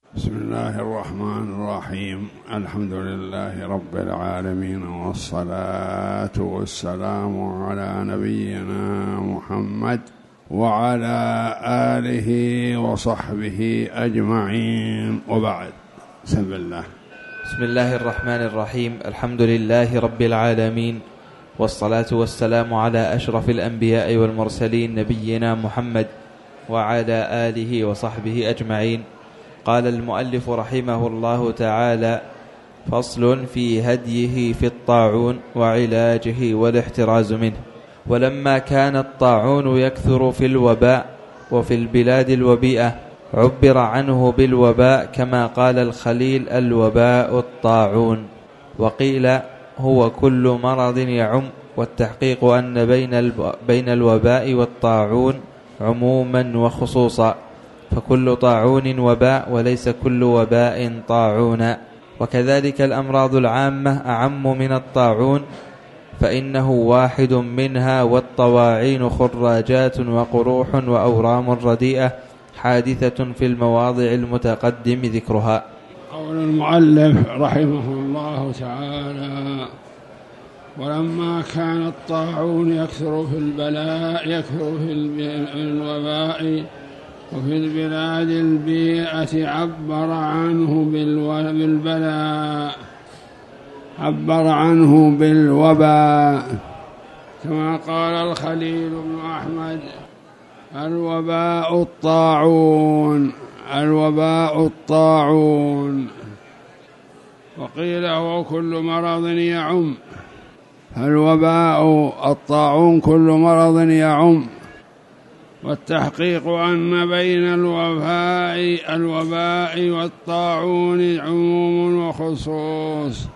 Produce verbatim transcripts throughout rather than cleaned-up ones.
بسم الله الرحمن الرحيم. الحمد لله رب العالمين، والصلاة والسلام على نبينا محمد وعلى آله وصحبه أجمعين، وبعد. بسم الله. بسم الله الرحمن الرحيم. الحمد لله رب العالمين، والصلاة والسلام على أشرف الأنبياء والمرسلين نبينا محمد وعلى آله وصحبه أجمعين. قال المؤلف رحمه الله تعالى: فصل في هديه في الطاعون وعلاجه والاحتراز منه. ولما كان الطاعون يكثر في الوباء وفي البلاد الوبيئة عبر عنه بالوباء، كما قال الخليل: الوباء الطاعون. وقيل هو كل مرض يعم، والتحقيق أن بين بين الوباء والطاعون عموما وخصوصا، فكل طاعون وباء وليس كل وباء طاعونا. وكذلك الأمراض العامة أعم من الطاعون، فإنه واحد منها، والطواعين خراجات وقروح وأورام رديئة حادثة في المواضع المتقدم ذكرها. قول المؤلف رحمه الله تعالى: ولما كان الطاعون يكثر في البلاء يكثر في الوباء وفي البلاد البيئة عبر عنه بالبلاء عبر عنه بالوباء، كما قال الخليل بن أحمد: الوباء الطاعون الوباء الطاعون. وقيل هو كل مرض يعم، الوباء الطاعون كل مرض يعم، والتحقيق أن بين الوباء الوباء والطاعون عموم وخصوص،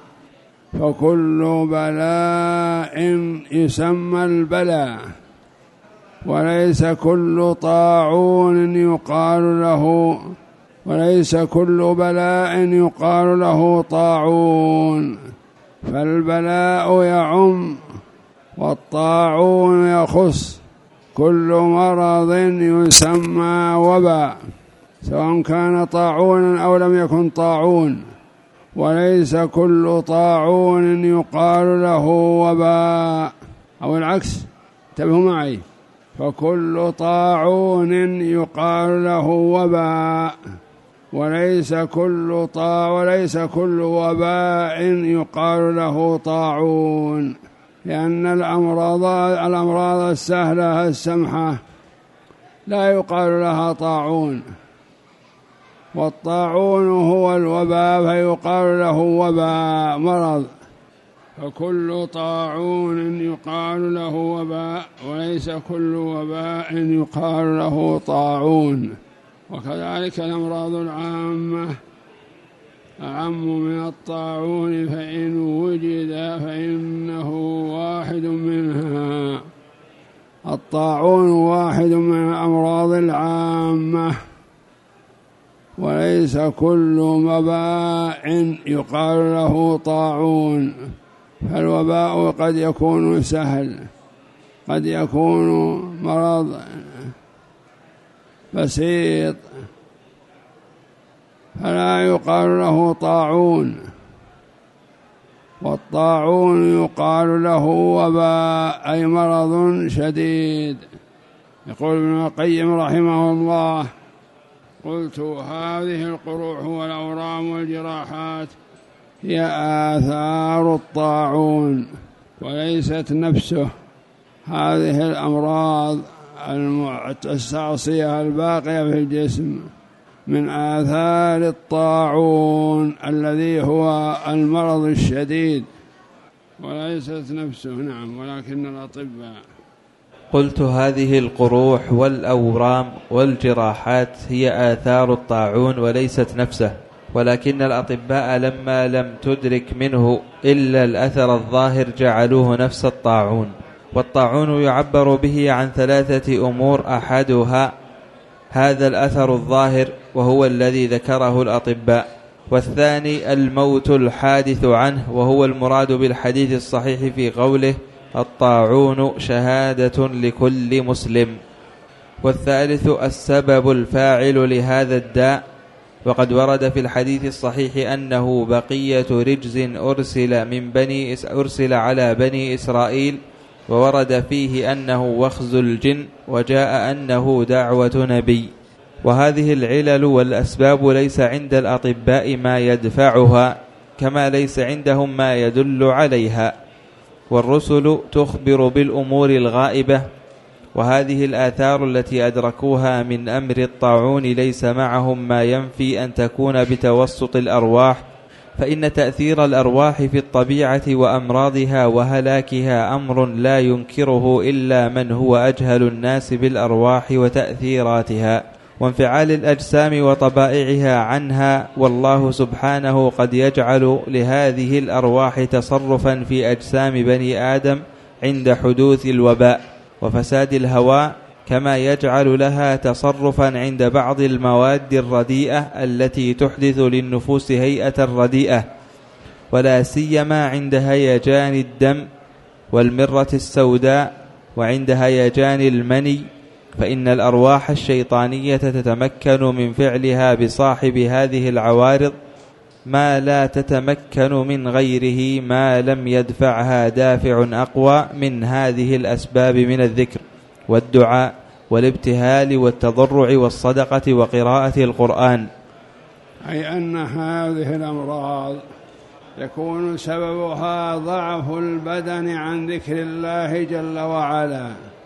فكل بلاء يسمى البلاء، وليس كل طاعون يقال له وليس كل بلاء يقال له طاعون، فالبلاء يعم والطاعون يخص. كل مرض يسمى وباء، سواء كان طاعونا أو لم يكن طاعون، وليس كل طاعون يقال له وباء، أو العكس، انتبهوا معي، فكل طاعون يقال له وباء، وليس كل طاع وليس كل وباء يقال له طاعون، لأن الأمراض الأمراض السهلة السمحة لا يقال لها طاعون، والطاعون هو الوباء فيقال له وباء مرض، فكل طاعون يقال له وباء، وليس كل وباء يقال له طاعون. وكذلك الأمراض العامة أعم من الطاعون، فإن وجد فإنه واحد منها. الطاعون واحد من الأمراض العامة، وليس كل وباء يقال له طاعون، فالوباء قد يكون سهل، قد يكون مرض بسيط فلا يقال له طاعون، والطاعون يقال له وباء، أي مرض شديد. يقول ابن القيم رحمه الله: قلت هذه القروح والأورام والجراحات هي آثار الطاعون وليست نفسه. هذه الأمراض المستعصية الباقية في الجسم من آثار الطاعون الذي هو المرض الشديد، وليست نفسه. نعم، ولكن الأطباء. قلت هذه القروح والأورام والجراحات هي آثار الطاعون وليست نفسه، ولكن الأطباء لما لم تدرك منه إلا الأثر الظاهر جعلوه نفس الطاعون. والطاعون يعبر به عن ثلاثة أمور: أحدها هذا الأثر الظاهر وهو الذي ذكره الأطباء، والثاني الموت الحادث عنه وهو المراد بالحديث الصحيح في قوله: الطاعون شهادة لكل مسلم، والثالث السبب الفاعل لهذا الداء وقد ورد في الحديث الصحيح أنه بقية رجز أرسل, من بني أرسل على بني إسرائيل، وورد فيه أنه وخز الجن، وجاء أنه دعوة نبي. وهذه العلل والأسباب ليس عند الأطباء ما يدفعها، كما ليس عندهم ما يدل عليها، والرسل تخبر بالأمور الغائبة. وهذه الآثار التي أدركوها من أمر الطاعون ليس معهم ما ينفي أن تكون بتوسط الأرواح، فإن تأثير الأرواح في الطبيعة وأمراضها وهلاكها أمر لا ينكره إلا من هو أجهل الناس بالأرواح وتأثيراتها وانفعال الأجسام وطبائعها عنها. والله سبحانه قد يجعل لهذه الأرواح تصرفا في أجسام بني آدم عند حدوث الوباء وفساد الهواء، كما يجعل لها تصرفا عند بعض المواد الرديئة التي تحدث للنفوس هيئة رديئة، ولا سيما عند هيجان الدم والمرة السوداء وعند هيجان المني، فإن الأرواح الشيطانية تتمكن من فعلها بصاحب هذه العوارض ما لا تتمكن من غيره، ما لم يدفعها دافع أقوى من هذه الأسباب من الذكر والدعاء والابتهال والتضرع والصدقة وقراءة القرآن. أي أن هذه الأمراض يكون سببها ضعف البدن عن ذكر الله جل وعلا،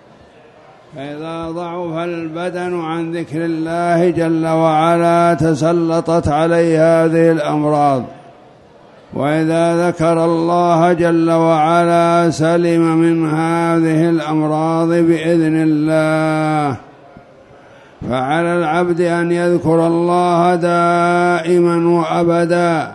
فإذا ضعف البدن عن ذكر الله جل وعلا تسلطت عليه هذه الأمراض، وإذا ذكر الله جل وعلا سلم من هذه الأمراض بإذن الله. فعلى العبد أن يذكر الله دائما وأبدا،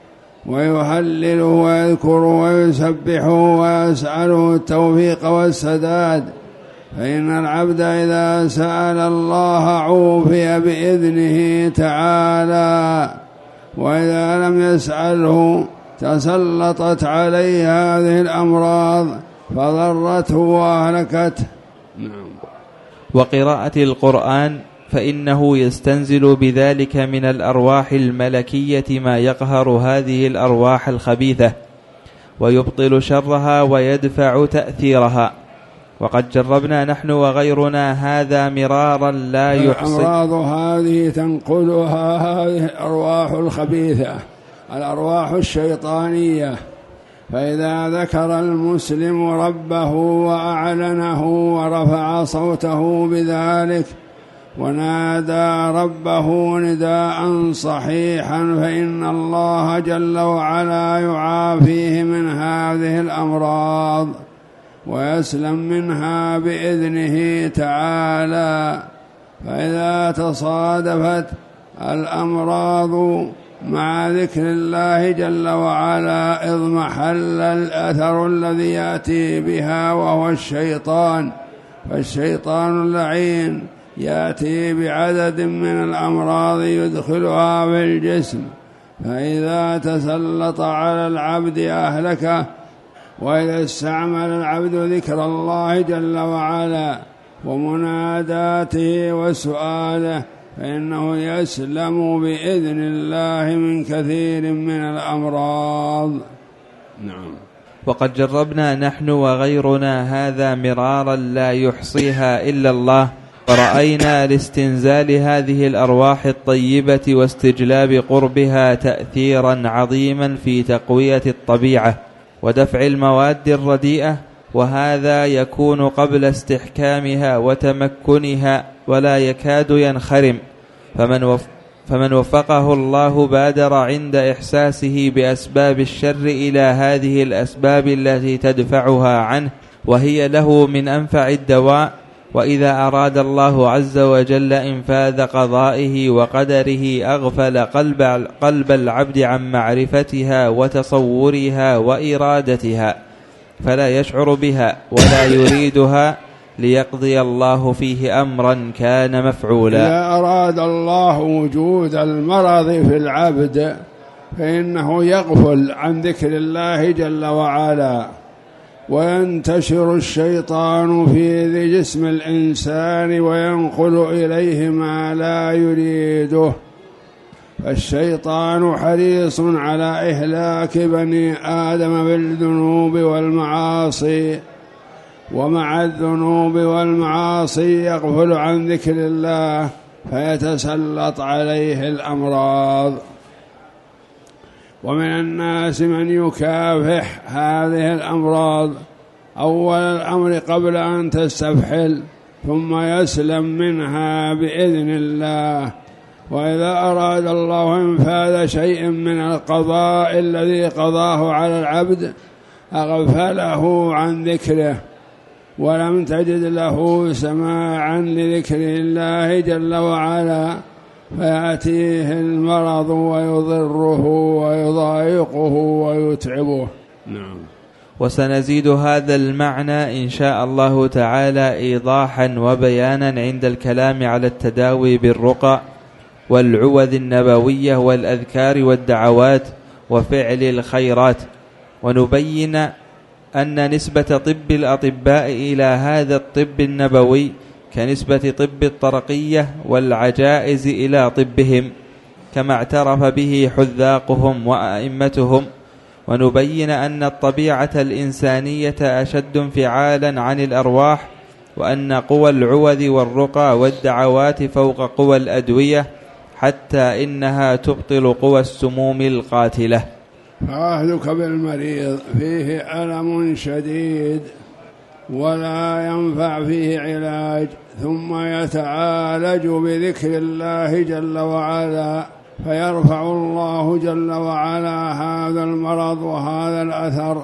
ويهلله ويذكره ويسبحه ويسأله التوفيق والسداد، فإن العبد إذا سأل الله عوفي بإذنه تعالى، وإذا لم يسأله تسلطت عليه هذه الأمراض فضرته وأهلكته. نعم. وقراءة القرآن فإنه يستنزل بذلك من الأرواح الملكية ما يقهر هذه الأرواح الخبيثة ويبطل شرها ويدفع تأثيرها. وقد جربنا نحن وغيرنا هذا مرارا لا يحصي. الأمراض هذه تنقلها هذه الأرواح الخبيثة، الأرواح الشيطانية، فإذا ذكر المسلم ربه وأعلنه ورفع صوته بذلك ونادى ربه نداء صحيحا فإن الله جل وعلا يعافيه من هذه الأمراض ويسلم منها بإذنه تعالى. فإذا تصادفت الأمراض مع ذكر الله جل وعلا اضمحل الأثر الذي يأتي بها وهو الشيطان، فالشيطان اللعين يأتي بعدد من الأمراض يدخلها في الجسم، فإذا تسلط على العبد أهلكه. وإذا استعمل العبد ذكر الله جل وعلا ومناداته وسؤاله فإنه يسلم بإذن الله من كثير من الأمراض. نعم. وقد جربنا نحن وغيرنا هذا مرارا لا يحصيها إلا الله، فرأينا لاستنزال هذه الأرواح الطيبة واستجلاب قربها تأثيرا عظيما في تقوية الطبيعة ودفع المواد الرديئة، وهذا يكون قبل استحكامها وتمكنها ولا يكاد ينخرم. فمن, وف فمن وفقه الله بادر عند إحساسه بأسباب الشر إلى هذه الأسباب التي تدفعها عنه، وهي له من أنفع الدواء. وإذا أراد الله عز وجل إنفاذ قضائه وقدره أغفل قلب, قلب العبد عن معرفتها وتصورها وإرادتها، فلا يشعر بها ولا يريدها ليقضي الله فيه أمرا كان مفعولا. إذا أراد الله وجود المرض في العبد فإنه يغفل عن ذكر الله جل وعلا، وينتشر الشيطان في جسم الإنسان وينقل إليه ما لا يريده، فالشيطان حريص على إهلاك بني آدم بالذنوب والمعاصي، ومع الذنوب والمعاصي يغفل عن ذكر الله فيتسلط عليه الأمراض. ومن الناس من يكافح هذه الأمراض أول الأمر قبل أن تستفحل، ثم يسلم منها بإذن الله. وإذا أراد الله إنفاذ شيء من القضاء الذي قضاه على العبد أغفله عن ذكره، ولم تجد له سماعا لذكر الله جل وعلا، فيأتيه المرض ويضره ويضايقه ويتعبه. نعم. وسنزيد هذا المعنى إن شاء الله تعالى إيضاحا وبيانا عند الكلام على التداوي بالرقى والعوذ النبوية والأذكار والدعوات وفعل الخيرات، ونبين أن نسبة طب الأطباء إلى هذا الطب النبوي كنسبة طب الطرقية والعجائز إلى طبهم، كما اعترف به حذاقهم وأئمتهم. ونبين أن الطبيعة الإنسانية أشد انفعالا عن الأرواح، وأن قوى العوذ والرقى والدعوات فوق قوى الأدوية، حتى إنها تبطل قوى السموم القاتلة. فعهدك بالمريض فيه ألم شديد ولا ينفع فيه علاج، ثم يتعالج بذكر الله جل وعلا، فيرفع الله جل وعلا هذا المرض وهذا الأثر،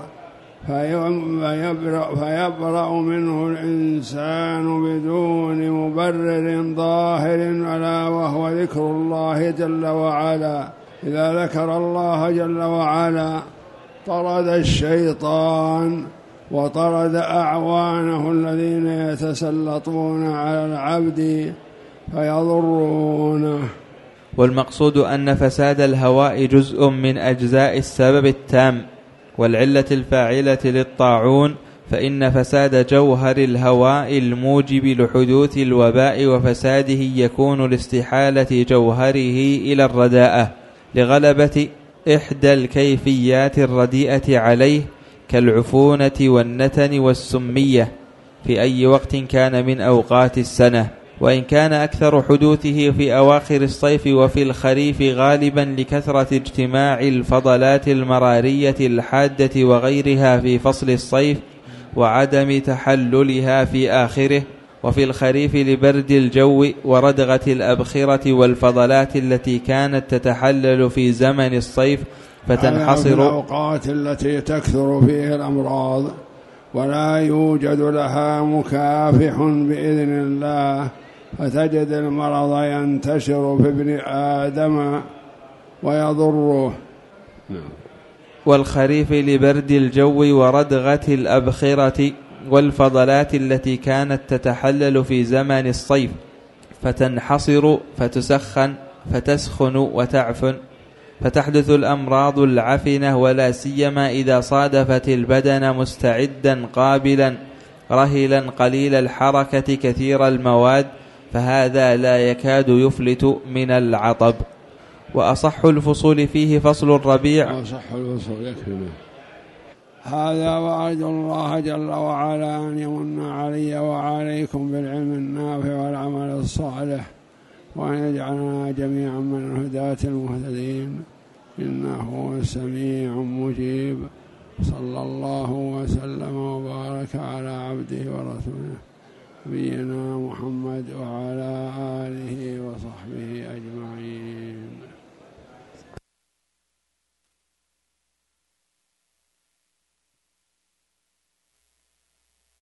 فيبرأ, فيبرأ منه الإنسان بدون مبرر ظاهر، ألا وهو ذكر الله جل وعلا. إذا ذكر الله جل وعلا طرد الشيطان وطرد أعوانه الذين يتسلطون على العبد فيضرونه. والمقصود أن فساد الهواء جزء من أجزاء السبب التام والعلة الفاعلة للطاعون، فإن فساد جوهر الهواء الموجب لحدوث الوباء وفساده يكون لاستحالة جوهره إلى الرداءة لغلبة إحدى الكيفيات الرديئة عليه كالعفونة والنتن والسمية في أي وقت كان من أوقات السنة، وإن كان أكثر حدوثه في أواخر الصيف وفي الخريف غالبا لكثرة اجتماع الفضلات المرارية الحادة وغيرها في فصل الصيف وعدم تحللها في آخره، وفي الخريف لبرد الجو وردغة الأبخرة والفضلات التي كانت تتحلل في زمن الصيف فتنحصر في الأوقات التي تكثر فيه الأمراض ولا يوجد لها مكافح بإذن الله، فتجد المرض ينتشر في ابن آدم ويضره. والخريف لبرد الجو وردغة الأبخرة والفضلات التي كانت تتحلل في زمن الصيف فتنحصر فتسخن فتسخن وتعفن، فتحدث الأمراض العفنة، ولا سيما إذا صادفت البدن مستعدا قابلا رهلا قليل الحركة كثير المواد، فهذا لا يكاد يفلت من العطب. وأصح الفصول فيه فصل الربيع. أصح الفصول يكفي. هذا وأرجو الله جل وعلا أن يمن علي وعليكم بالعلم النافع والعمل الصالح، وأن يجعلنا جميعا من الهداة المهتدين، إنه سميع مجيب. صلى الله وسلم وبارك على عبده ورسوله نبينا محمد وعلى آله وصحبه أجمعين.